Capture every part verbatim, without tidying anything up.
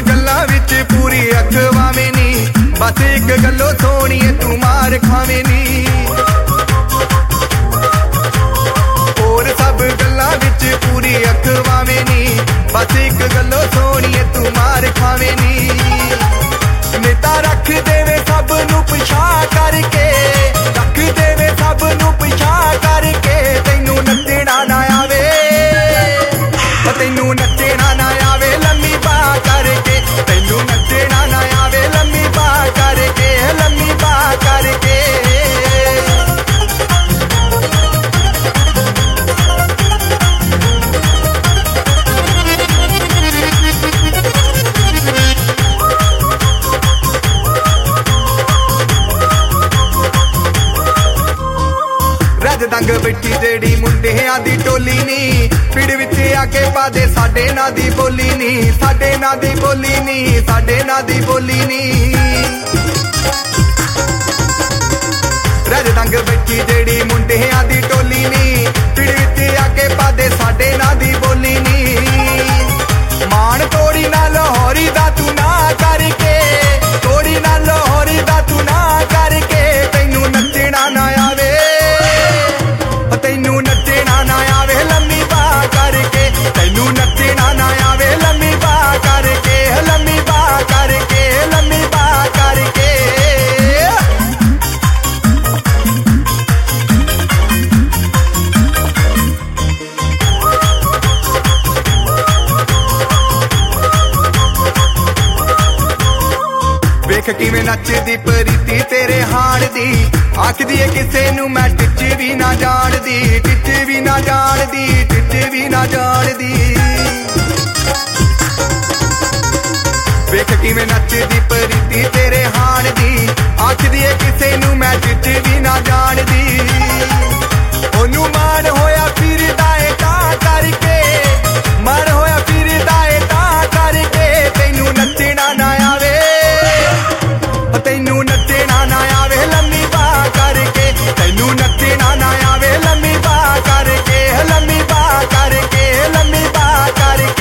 गल्लां विच पूरी अखवावें नी, बस एक गल्लो सोहणीए तू मार खावें नी। होर सब गल्लां विच पूरी अखवावें नी, बस एक गल्लो सोहणीए तू मार खावें नी। नेता रख देवे सब नू पिछा करके, रख देवे सब नू पिछा करके, तैनू नच्चना ना आवे, तैनू नच्चना ना आवे लम्मी बाह करके, तैनू नच्चना ना आवे लम्मी बाह करके, लम्मी बाह करके। दंग बैठी जेड़ी मुंडियां दी टोली नी, पिंड विच आके पादे साडे ना दी बोली नी, साडे ना दी बोली नी, साडे ना दी बोली नी। रज दंग बैठी जेड़ी मुंडियां दी टोली नी, पिंड विच आके पादे साडे ना दी बोली नी। मान तोड़ी ना लाहौरी दा तू ना करके, तोड़ी ना लाहौरी दा तू ना करके, तैनू नच्चना ना आवे, तैनू नच्चना ना आवे लम्मी बाह करके, तैनू नच्चना ना आवे लम्मी बाह करके, लम्मी बाह करके, लम्मी बाह करके। वेख किवें नचदी प्रीति तेरे हाण दी, आखदी है किसे नू मैं टिच भी ना जानदी, टिच भी ना जानदी, टिच भी ना जानदी। वेख किवें नचदी प्रीति तेरे हाण दी, आखदी है किसे नू मैं टिच भी ना जानदी। ओनू मान होया फिरदा ए तां करके, मान होया फिरदा ए तां करके, तैनू नच्चना ना आवे, तैनू नच्चना ना आवे लम्मी बाह करके, तैनू नच्चना ना आवे लम्मी बाह करके, लम्मी बाह करके, लम्मी बाह करके।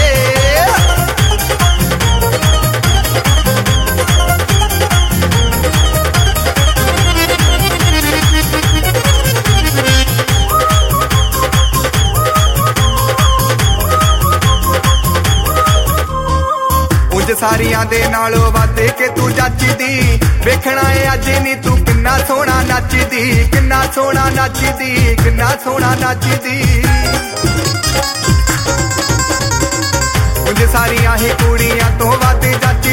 उंज सारियां दे नालों वध के तू जचदी, वेखना है अज नी तू किन्ना सोहना नचदी, किन्ना सोहना नचदी, किन्ना सोहना नचदी। उंज सारियां ही कुड़ियां तो वध जचदी,